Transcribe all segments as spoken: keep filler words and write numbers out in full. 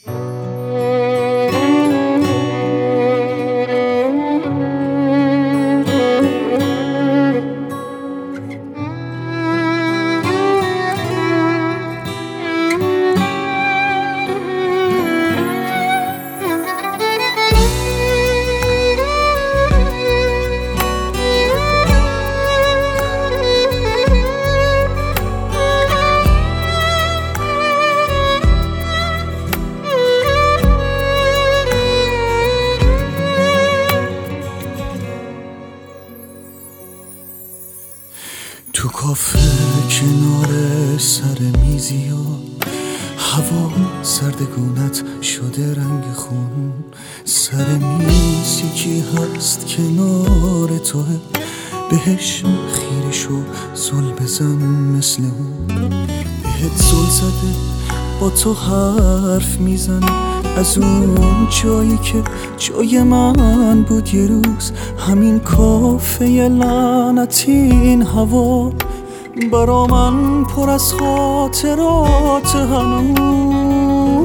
تو کافه کنار سر میزی و هوا سردگونت شده رنگ خون. سر میز یکی هست کنار توه، بهش خیره شو زل بزن مثل اون. بهت زل زده با تو حرف میزنه از اون جایی که جای من بود یه روز. همین کافه لعنتی این هوا برا من پر از خاطرات هنوز.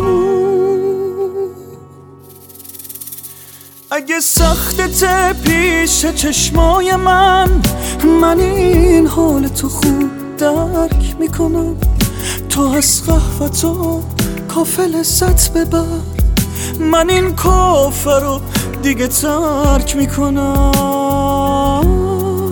اگه سختت پیش چشمای من، من این حال تو خوب درک میکنم. تو از قهوت و کافه لذت ببر، من این کافه رو دیگه ترک میکنم.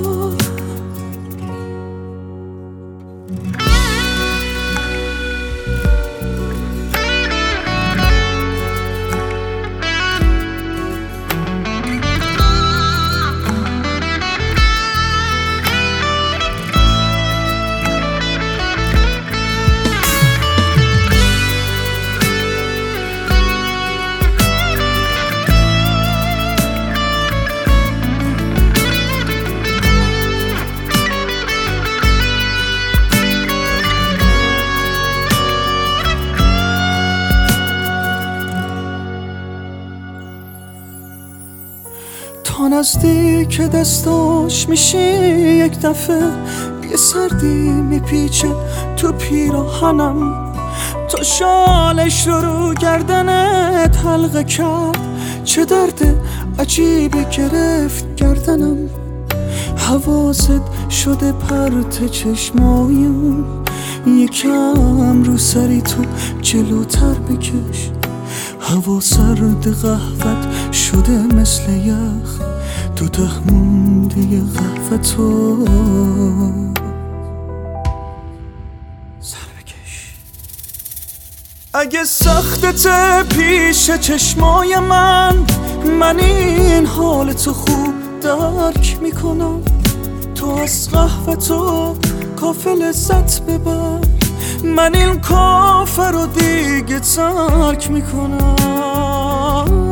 تا نزدیک دستاش میشی یک دفعه، یه سردی میپیچه تو پیراهنم. تا شالش رو رو گردنت حلقه کرد، چه درد عجیبی گرفت گردنم. حواست شده پرت چشمایم، یکم رو سری تو جلوتر بکش. هوا سرد قهوت شده مثل یخ، تو ته مونده ی قهوه تو سر بکش. اگه سختت پیش چشمای من، من این حال تو خوب درک میکنم. تو از قهوه تو کافه لذت ببر، من این کافه رو دیگه ترک میکنم.